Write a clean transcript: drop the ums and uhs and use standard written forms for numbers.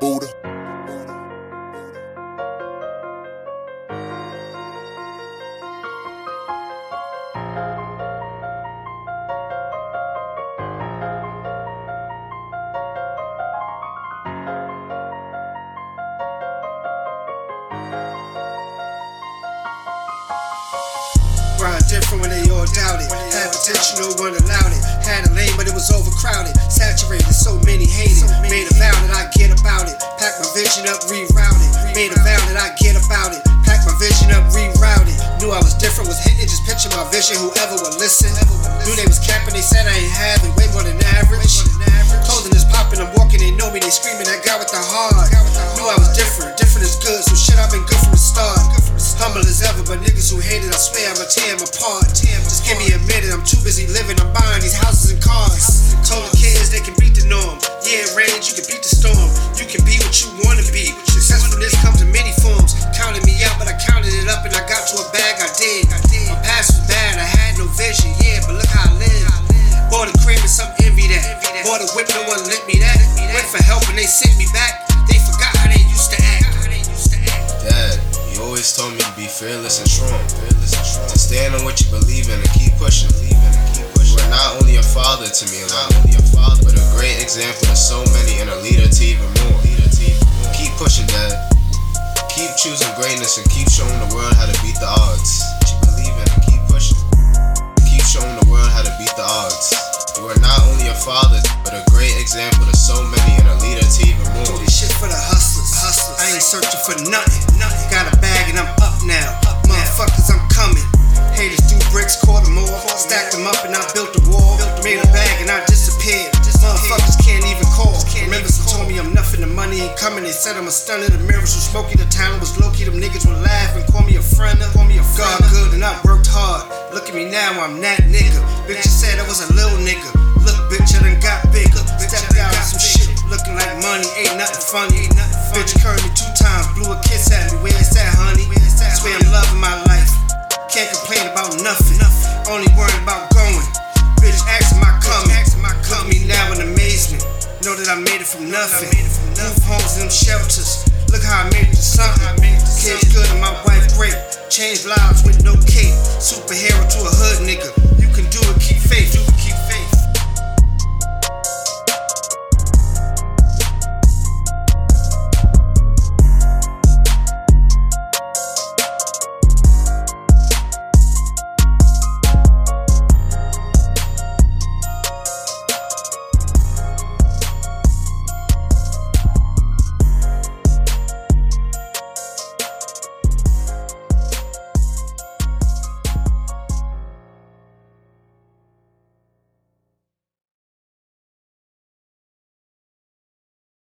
Buddha. Grind different when they all doubted. Had potential, no one allowed it. Had a lane, but it was overcrowded. Saturated, so many hated. Made a vow that I get about it. Pack my vision up, reroute it. Made a vow that I get about it. Pack my vision up, reroute it. Knew I was different, was hitting, just picture my vision. Whoever would listen. Knew they was capping, they said I ain't having way more than average. Clothing is popping, I'm walking, they know me, they screaming that guy with the heart. Knew I was different, different is good, so shit, I've been good from the start. Humble as ever, but niggas who hate it, I swear I'ma tear them apart. Just give me a minute, I'm too busy living, I'm buying these houses and cars. Told the kids they can beat the norm. Yeah, range, you can beat the storm. You can be what you wanna be. Successfulness comes in many forms. Counted me out, but I counted it up and I got to a bag, I did. My past was bad, I had no vision, yeah, but look how I live. Bought a crib and some envy that. Bought a whip, no one lit me that. Went for help and they sent me back. They forgot how they used to act. Dad, you always told me to be fearless and strong. To stand on what you believe in and keep pushing. You are not only a father to me alone, but a great example to so many and a leader to even more. Keep pushing, Dad. Keep choosing greatness and keep showing the world how to beat the odds. What you believe in and keep pushing. Keep showing the world how to beat the odds. You are not only a father, but a great example to so many and a leader to even more. Do this shit for the hustlers. I ain't searching for nothing. Got a bag and I'm up now. Motherfuckers, I'm coming. Haters do bricks, quarter more. Stacked them up and I built a wall. Made a bag and I disappeared. Motherfuckers can't even call. Remember, some told me I'm nothing, the money ain't coming. They said I'm a stunner. The mirrors were smoky, the talent was low-key. Them niggas would laugh and call me a friend. God good and I worked hard. Look at me now, I'm that nigga. Bitches said I was a little nigga. Look, bitch, I done got bigger. Stepped out with some shit, looking like money. Ain't nothing funny. Bitch curved me 2 times, blew a kiss at me. Where it's at, honey? Swear I'm loving my life. Can't complain about nothing. Only worried about going. Bitch asking my coming. Look at me now in amazement. Know that I made it from nothing. Roof homes and them shelters. Look how I made it to something. Kids good and my wife great. Changed lives with no cape. Superhero to a hood nigga.